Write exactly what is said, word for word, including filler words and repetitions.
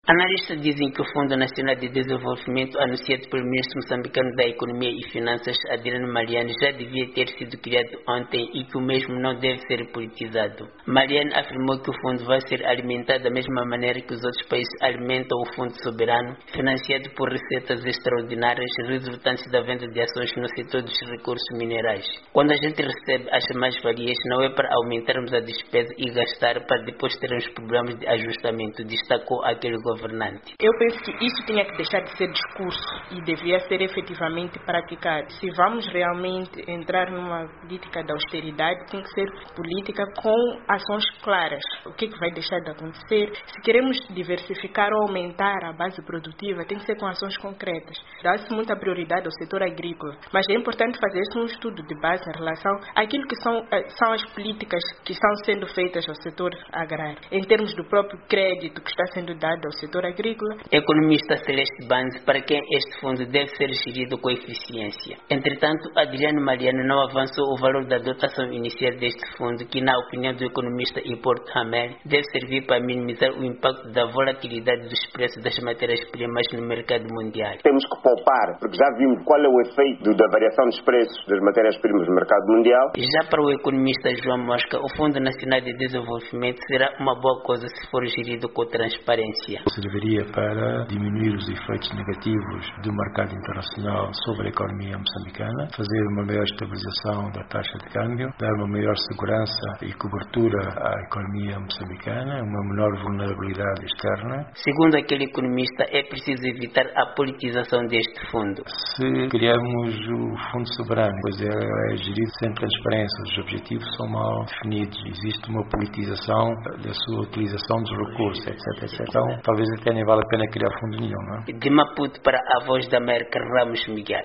Analistas dizem que o Fundo Nacional de Desenvolvimento, anunciado pelo ministro moçambicano da Economia e Finanças, Adriano Mariano, já devia ter sido criado ontem e que o mesmo não deve ser politizado. Mariano afirmou que o fundo vai ser alimentado da mesma maneira que os outros países alimentam o Fundo Soberano, financiado por receitas extraordinárias resultantes da venda de ações no setor dos recursos minerais. Quando a gente recebe as mais-valias, não é para aumentarmos a despesa e gastar para depois termos problemas de ajustamento, destacou aquele governante. Eu penso que isso tinha que deixar de ser discurso e devia ser efetivamente praticado. Se vamos realmente entrar numa política de austeridade, tem que ser política com ações claras. O que, é que vai deixar de acontecer? Se queremos diversificar ou aumentar a base produtiva, tem que ser com ações concretas. Dá-se muita prioridade ao setor agrícola, mas é importante fazer-se um estudo de base em relação àquilo que são, são as políticas que estão sendo feitas ao setor agrário, em termos do próprio crédito que está sendo dado ao setor agrícola. Economista Celeste Banzi, para quem este fundo deve ser gerido com eficiência. Entretanto, Adriano Mariano não avançou o valor da dotação inicial deste fundo, que, na opinião do economista Hipólito Hamel, deve servir para minimizar o impacto da volatilidade dos preços das matérias-primas no mercado mundial. Temos que poupar, porque já vimos qual é o efeito da variação dos preços das matérias-primas no mercado mundial. Já para o economista João Mosca, o Fundo Nacional de Desenvolvimento será uma boa coisa se for gerido com transparência. Serviria para diminuir os efeitos negativos do mercado internacional sobre a economia moçambicana, fazer uma maior estabilização da taxa de câmbio, dar uma maior segurança e cobertura à economia moçambicana, uma menor vulnerabilidade externa. Segundo aquele economista, é preciso evitar a politização deste fundo. Se criarmos o Fundo Soberano, pois é, é gerido sem transparência, os objetivos são mal definidos, existe uma politização da sua utilização dos recursos, etc, etcétera. Então, talvez até nem vale a pena criar fundo nenhum, não é? De Maputo para a Voz da América, Ramos Miguel.